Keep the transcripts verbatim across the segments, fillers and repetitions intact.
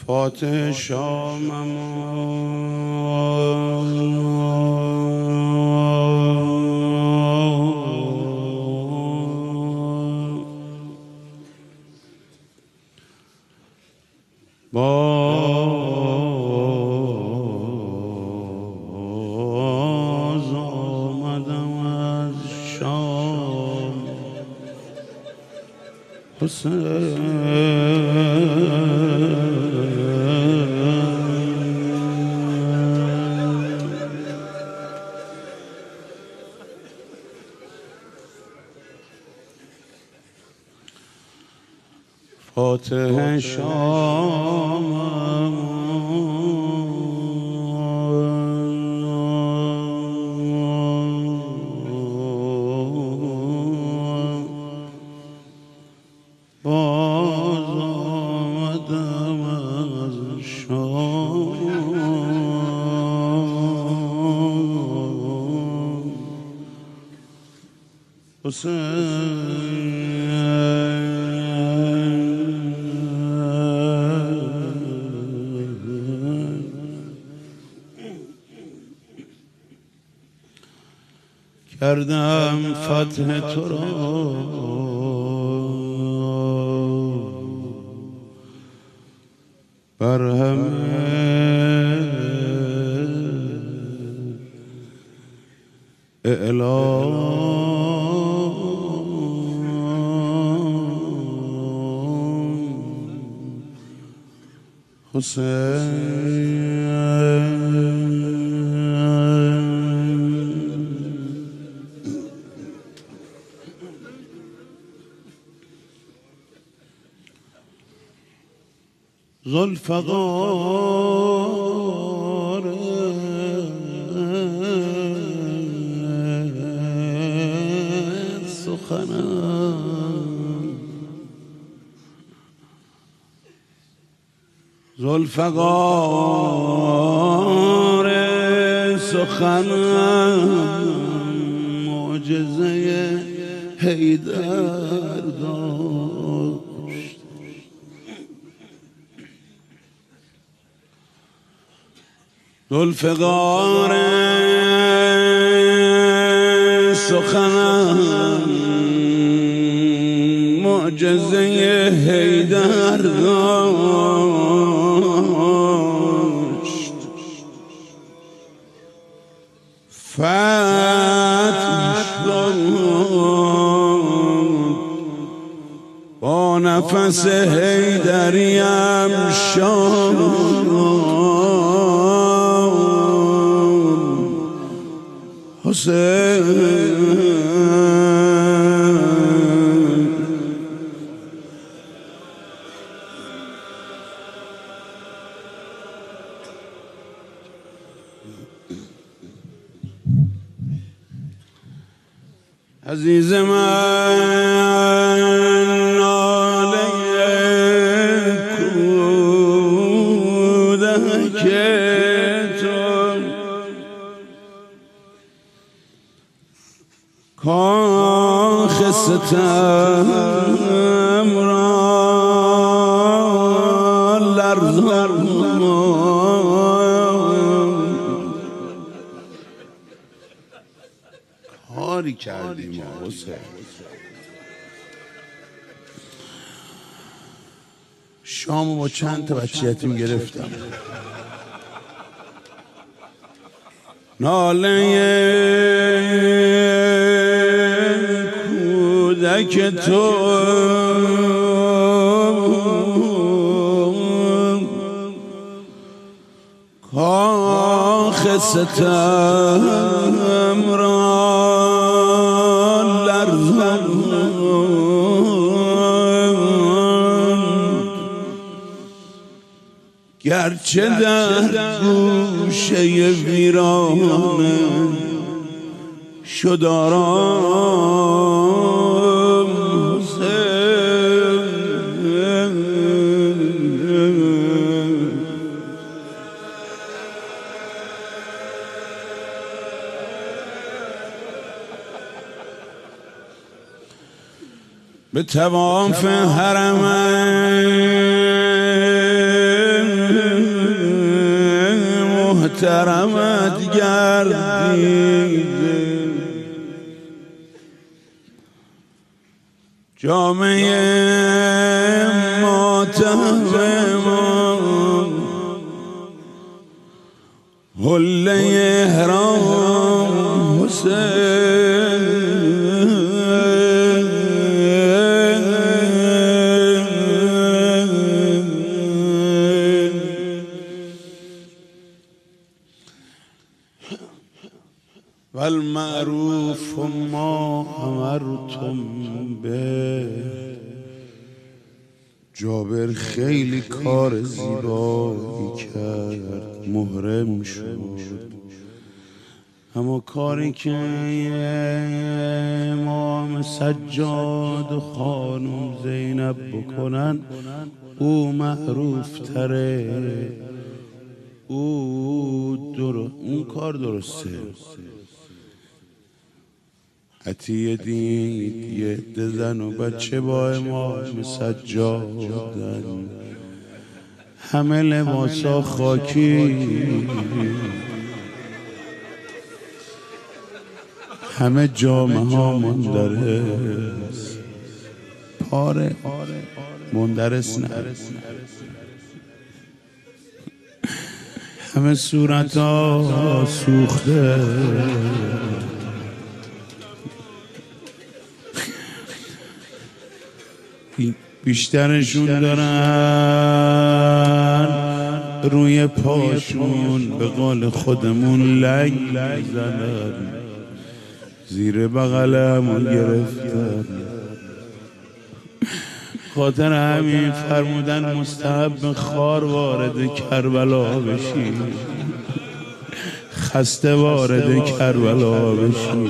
فاتح شامم باز آمدم از شام حسین فاتح شامم باز آمدم از شام حسین کردم فتح تو را بر همه اعلام حسین ذوالفقار سخنم ذوالفقار سخنم معجزه حیدر داشت ذوالفقار سخنم معجزه حیدر داشت فتح شد با نفس حیدریم شد حسین عزیز من ناله کودک کاخ ستم را لرزاند کاری کردیم حسین شامو با چند تا بچه یتیم گرفتم ناله کودک تو کاخ ستم را لرزاند گرچه در گوشه ویرانه شد آرام حسین به طواف حرمین محترمت گردیده جامعه ماتم حله احرام حسین والمعروف ما امرتم به. جابر خیلی کار زیبایی کرد، محرم شد، اما کاری که امام سجاد و خانم زینب بکنن او معروف تره، او در... اون کار درسته. عطیه دید یه عده زن و بچه با امام سجادن، همه لباسا خاکی، همه جامعه ها مندرس، پاره مندرس نه، همه صورت ها سوخته، بیشترشون دارن روی پاشون به قول خودمون لنگ زنن، زیر بغلمون گرفتن. خاطر همین فرمودن مستحب خار وارد کربلا بشی، خسته وارد کربلا بشی.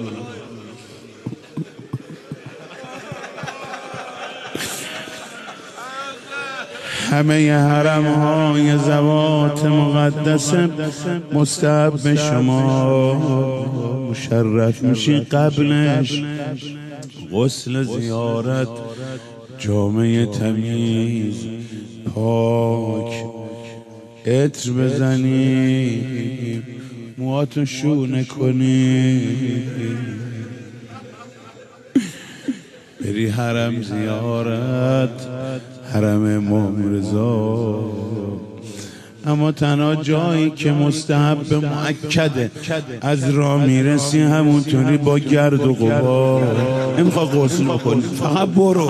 همه حرم های زوات مقدس مستحب شما مشرف میشی، قبلش غسل زیارت، جامعه تمیز پاک، عطر بزنی، موهاتو شونه کنی، بری حرم زیارت، حرم امام رضا. اما تنها جایی که مستحب مؤکده از راه میرسی همونطوری با گرد و غبار، نمیخواد غسل بکنی، فقط برو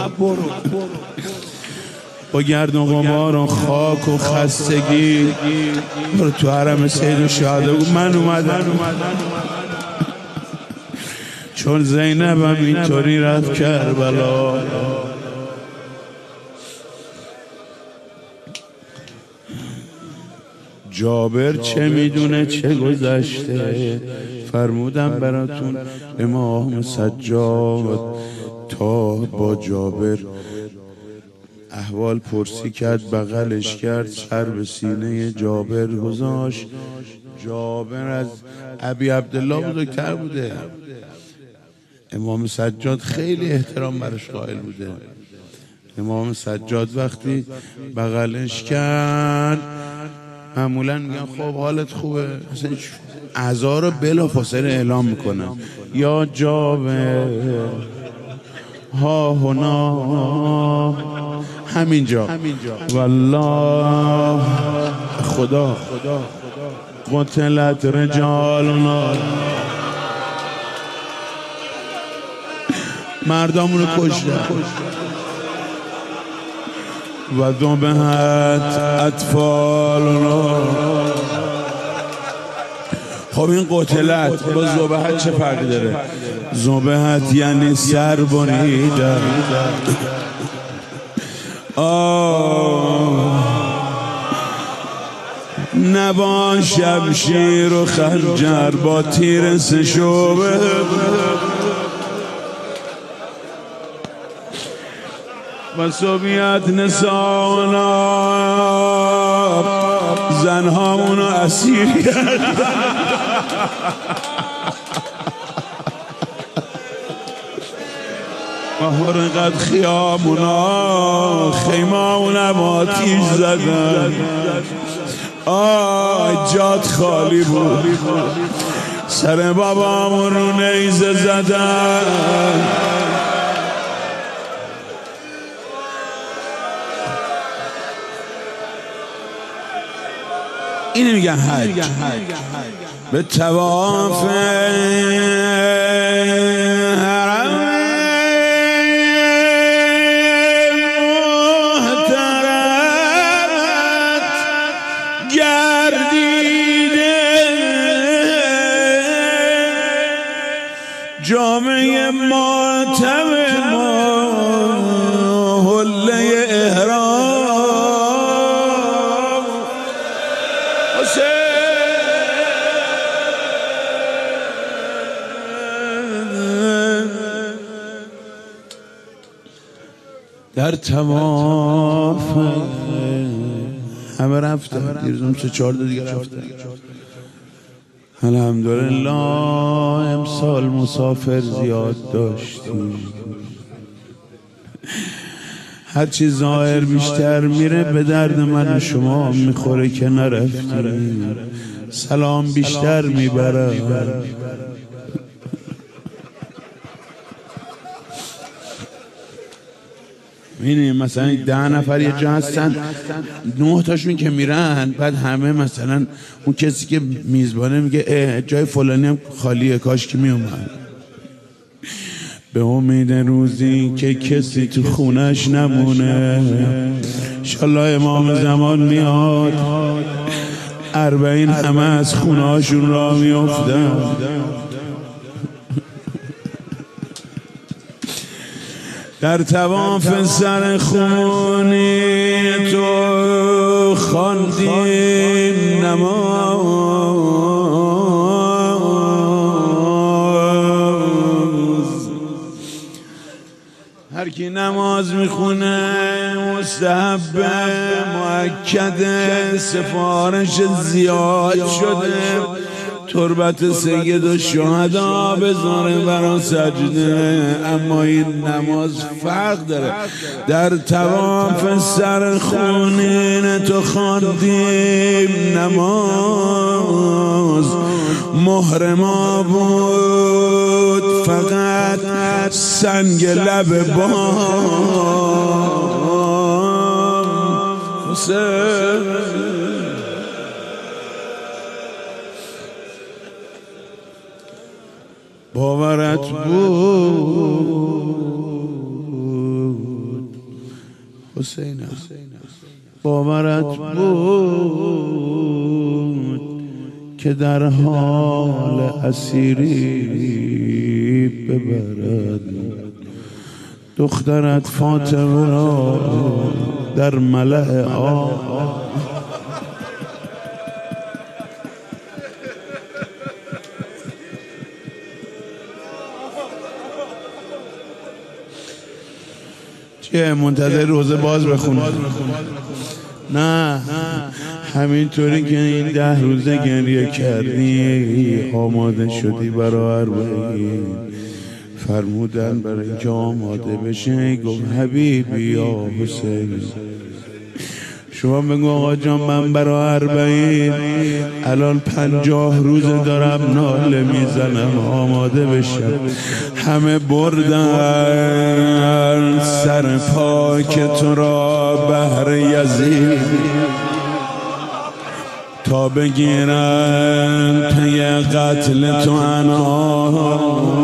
با گرد و غبار و خاک و خستگی برو تو حرم سید الشهدا. من اومدم چون زینبم اینطوری رفت کربلا. جابر چه میدونه چه گذشته، فرمودم براتون امام سجاد تا با جابر احوال پرسی کرد، بغلش کرد، سر به سینه جابر گذاشت. جابر از ابی عبدالله بزرگتر بوده، امام سجاد خیلی احترام براش قائل بوده. امام سجاد وقتی بغلش کرد معمولا میگن خب حالت خوبه، اعضا رو بلا فاصله اعلام میکنن، یا جابر ها هنا، همینجا والله خدا قتلت رجالنا، مردامون رو کشتن و ذبحت اطفالنا. خب این قتلت با ذبحت چه فرقی داره؟ ذبحت یعنی سر بریدن. آه نبا شمشیر و خنجر با تیر سه شعبه، و صبیت نسانا زنهامونو اسیر کرد. و حرقت خیامونا، خیمامونم آتیش زدن. آه جات خالی بود، سر بابامون رو نیزه زدن. اینو میگن حج. به طواف حرم محترمت گردیده، جامعه ماتم ما حله احرام در تواف همه رفتن، دیروزم سه چهار دیگه رفتن. الحمدلله امسال مسافر زیاد داشتیم، هرچی ظاهر بیشتر میره به درد من و شما میخوره که نرفتیم، سلام بیشتر میبره. می‌بینیم مثلا ده نفر یه جا هستن، نه تاشون که میرن، بعد همه مثلا اون کسی که میزبانه میگه جای فلانی هم خالیه، کاش که میومد. به امید روزی که کسی تو خونش نمونه، انشالله امام زمان میاد، اربعین همه از خونه هاشون را میافتن. در طواف سر خونی تو خواندیم نماز، هر کی نماز میخونه مستحب مؤکد، سفارش زیاد شده، تربت سید الشهدا بذاره برا سجده. اما این نماز فرق داره. در طواف سر خونین تو خواندیم نماز، مهر ما بود فقط سنگ لب بام. حسین باورت بود، حسین باورت بود که در حال اسیری ببرد دخترت فاطمه را در ملأ آب. چیه منتظر روزه باز بخونه؟ نه همینطوری که این ده روزه گریه کردی، آماده شدی برای اربعین، فرمودن برای اینکه آماده بشه گفت حبیبی یا حسین، شما بگو آقا جان من برای اربعین الان پنجاه روز دارم ناله میزنم، آماده بشم. همه بردن سر پاک تو را بهر یزید تا بگیرن پی قتل تو انا.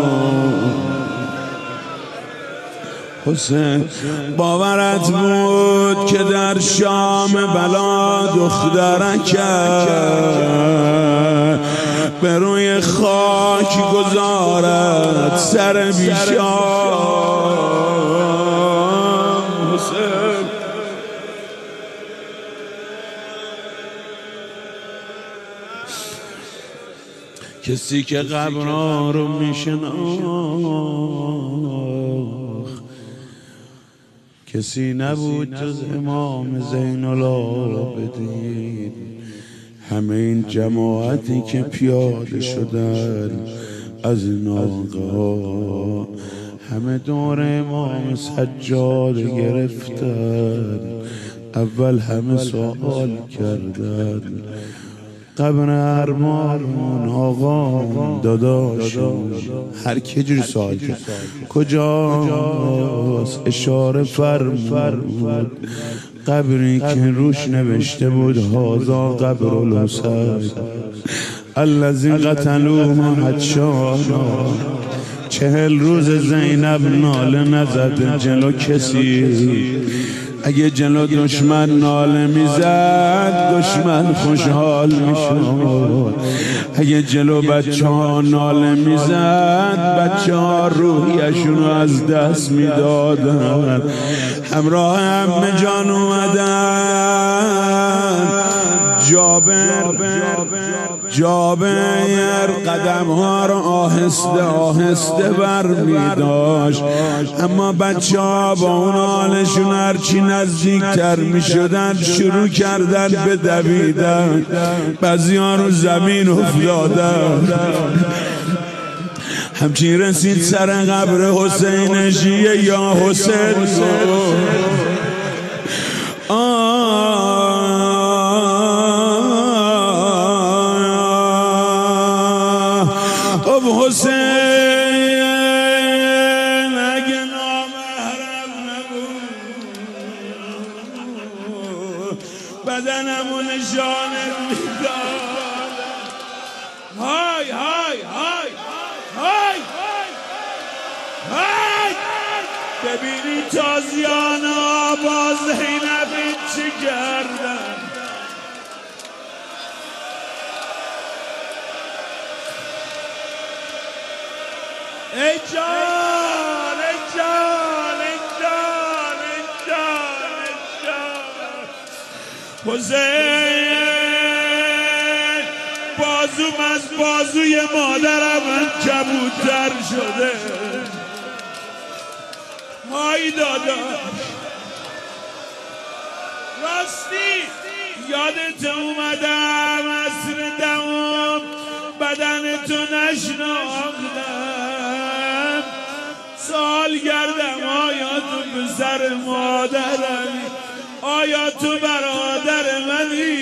حسین باورت بود که در شام بلا دخترک به روی خاک گذارد سر بیشام. حسین کسی که قبرها رو میشناخت کسی نبود جز امام زین العابدین. همه این جماعتی که پیاده شدن از ناقه، همه دور امام سجاد گرفتن اول همه سوال کردن قبر ارمان آقا داداش هر کی جوری سوال کرد کجاست اشاره فرمود قبری که روش نوشته بود هذا قبر الحسین الذی قتلوه حدشانا چهل روز زینب ناله نزد جلو کسی اگه جلو دشمن ناله میزد دشمن خوشحال میشد اگه جلو بچه ها ناله میزد بچه ها روحیشون رو از دست میدادن همراه همه جان اومدن جابر جابر قدم ها رو آهسته آهسته بر می داشت اما بچه ها با اون حالشون هرچی نزدیک تر می شدن شروع کردن به دویدن بعضی ها رو زمین افتادن همچی رسید سر قبر حسین جیه یا حسین حسین اگه نامحرم نبود بدنمو نشانت میداد های های های های های ببینی تازیانا با زینب چی کردن ای جان ای جان ای جان ای جان ای جان حسین بازوم از بازوی مادرم کبوتر شده های دادا راستی یادت اومدم عصر دمم بدنتو نشناختم سال گردم آیا تو پسر مادرمی آیا تو برادر منی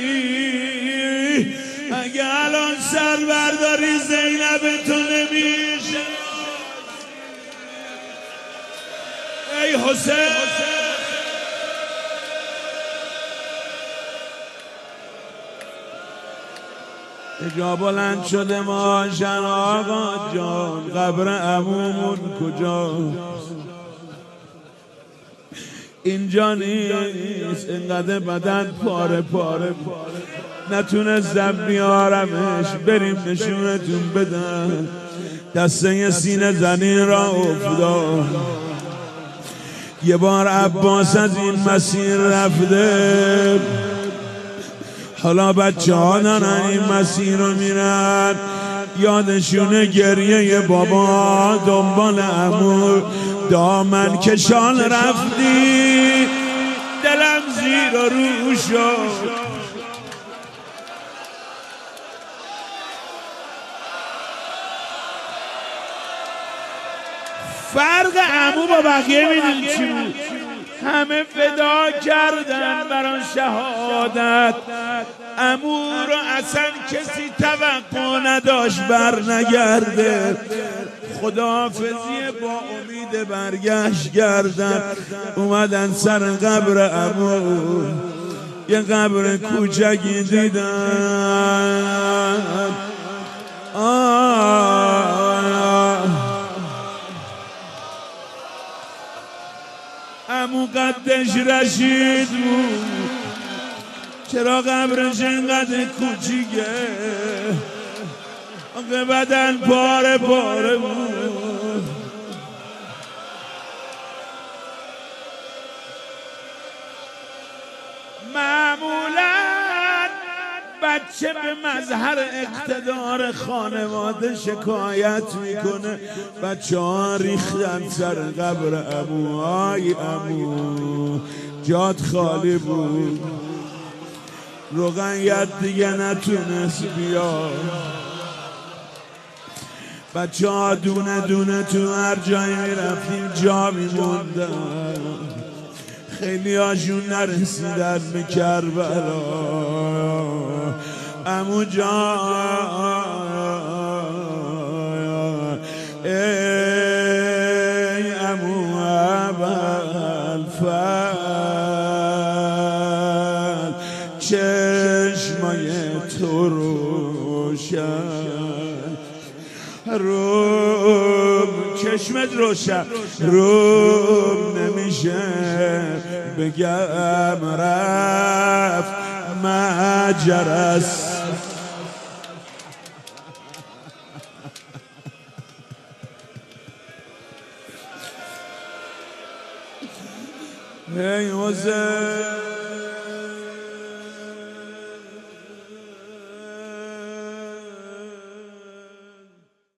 اگه الان سر برداری زینب تو نمیشه ای حسین جا بلند شده ماشن آقا جان قبر عمومون کجا اینجا نیست اینقدر بدن پاره پاره نتونستم بیارمش بریم نشونتون بدن دسته سینه زنین را افتاد یه بار عباس از این مسیر رفته حالا بچه ها دارن این مسیر رو میرن یادشونه گریه بابا دنبال عمو دامن کشان رفتی دلم زیر و رو شد فرق عمو با بقیه میدونی چی بود همه فدا کردن برای شهادت عمو رو اصلا کسی توقع نداشت بر نگرده خداحافظی با امید برگشت کردن اومدن سر قبر عمو یه قبر کوچکی دیدن عمو قدش رشید بود چرا قبرش اینقدر کوچیکه آقا بدن پاره پاره بود معمولا بچه به مظهر اقتدار خانواده شکایت میکنه بچه ها ریختن سر قبر عمو های عمو جات خالی بود روغن دیگه نتونست بیاد بچه ها دونه دونه تو هر جایی میرفتیم جا میموندن خیلی هاشون نرسیدن به کربلا. عمو جان ای عمو ابوالفضل چشمای تو روشن، روم چشمت روشن، روم نمیشه بگم رفت مجرس. ای حسین